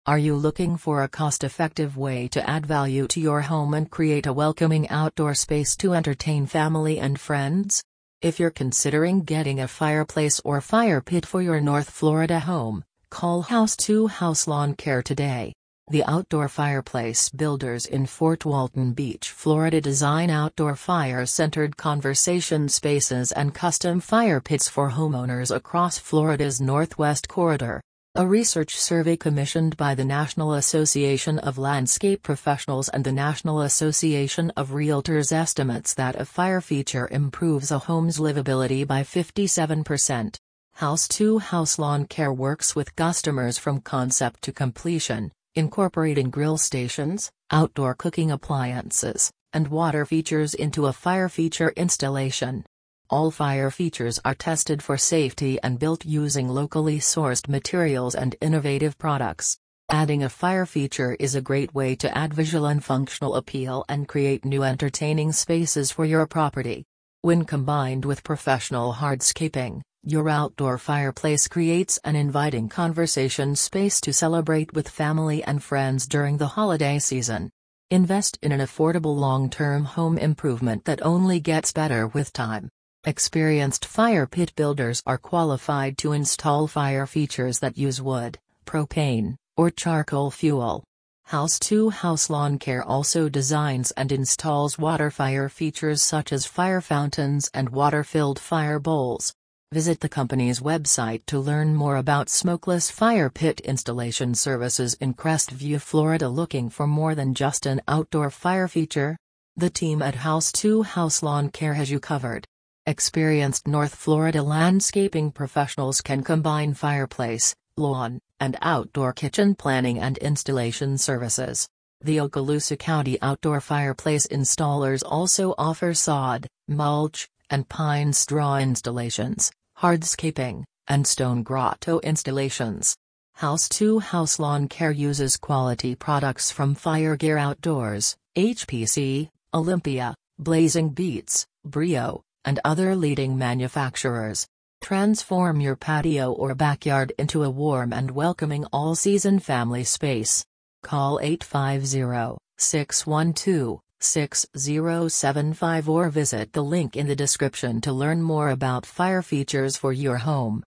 Are you looking for a cost-effective way to add value to your home and create a welcoming outdoor space to entertain family and friends? If you're considering getting a fireplace or fire pit for your North Florida home, call House 2 House Lawn Care today. The outdoor fireplace builders in Fort Walton Beach, Florida design outdoor fire-centered conversation spaces and custom fire pits for homeowners across Florida's Northwest Corridor. A research survey commissioned by the National Association of Landscape Professionals and the National Association of Realtors estimates that a fire feature improves a home's livability by 57%. House 2 House Lawn Care works with customers from concept to completion, incorporating grill stations, outdoor cooking appliances, and water features into a fire feature installation. All fire features are tested for safety and built using locally sourced materials and innovative products. Adding a fire feature is a great way to add visual and functional appeal and create new entertaining spaces for your property. When combined with professional hardscaping, your outdoor fireplace creates an inviting conversation space to celebrate with family and friends during the holiday season. Invest in an affordable long-term home improvement that only gets better with time. Experienced fire pit builders are qualified to install fire features that use wood, propane, or charcoal fuel. House 2 House Lawn Care also designs and installs water fire features such as fire fountains and water-filled fire bowls. Visit the company's website to learn more about smokeless fire pit installation services in Crestview, Florida. Looking for more than just an outdoor fire feature? The team at House 2 House Lawn Care has you covered. Experienced North Florida landscaping professionals can combine fireplace, lawn, and outdoor kitchen planning and installation services. The Okaloosa County Outdoor Fireplace Installers also offer sod, mulch, and pine straw installations, hardscaping, and stone grotto installations. House 2 House Lawn Care uses quality products from Fire Gear Outdoors, HPC, Olympia, Blazing Beats, Brio, and other leading manufacturers. Transform your patio or backyard into a warm and welcoming all-season family space. Call 850-612-6075 or visit the link in the description to learn more about fire features for your home.